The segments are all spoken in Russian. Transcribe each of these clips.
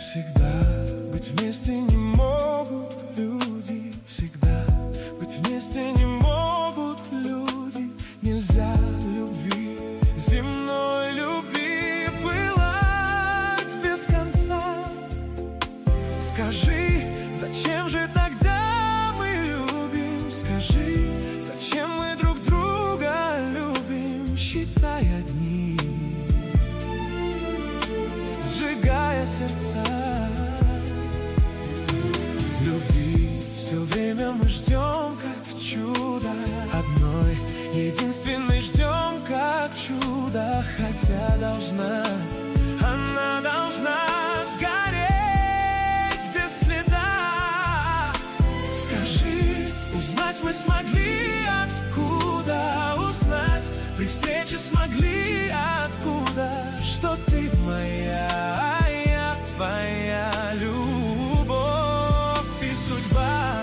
Всегда быть вместе не могут люди, всегда быть вместе не могут люди. Нельзя любви, земной любви, пылать без конца. Скажи, зачем же тогда мы любим? Скажи, зачем мы друг друга любим? Считая дни, сжигая сердца. Любви все время мы ждем, как чудо. Одной единственной ждем, как чудо. Хотя она должна сгореть без следа. Скажи, узнать мы смогли откуда? Узнать при встрече смогли откуда? Что ты моя, я твоя любовь и судьба.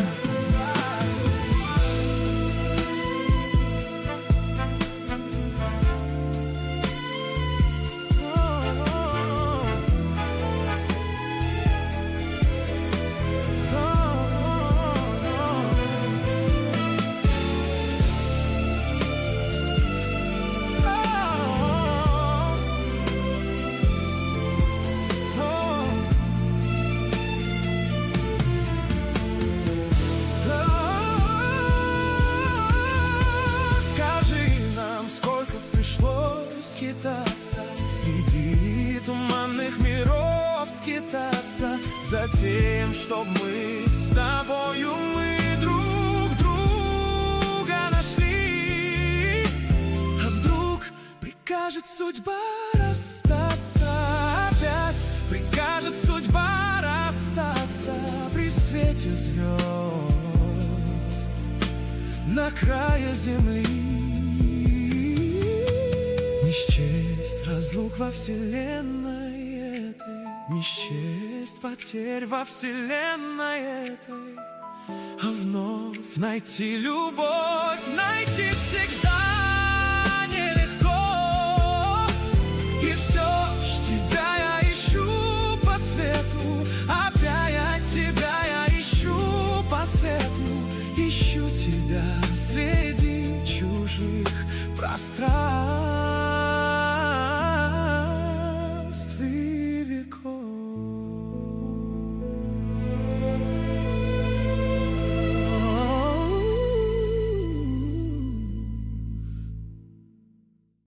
Среди туманных миров скитаться, затем, чтоб мы с тобою друг друга нашли. А вдруг прикажет судьба расстаться? Опять прикажет судьба расстаться при свете звезд на крае земли. Не счесть разлук во вселенной этой, не счесть потерь во вселенной этой, а вновь найти любовь, найти всегда.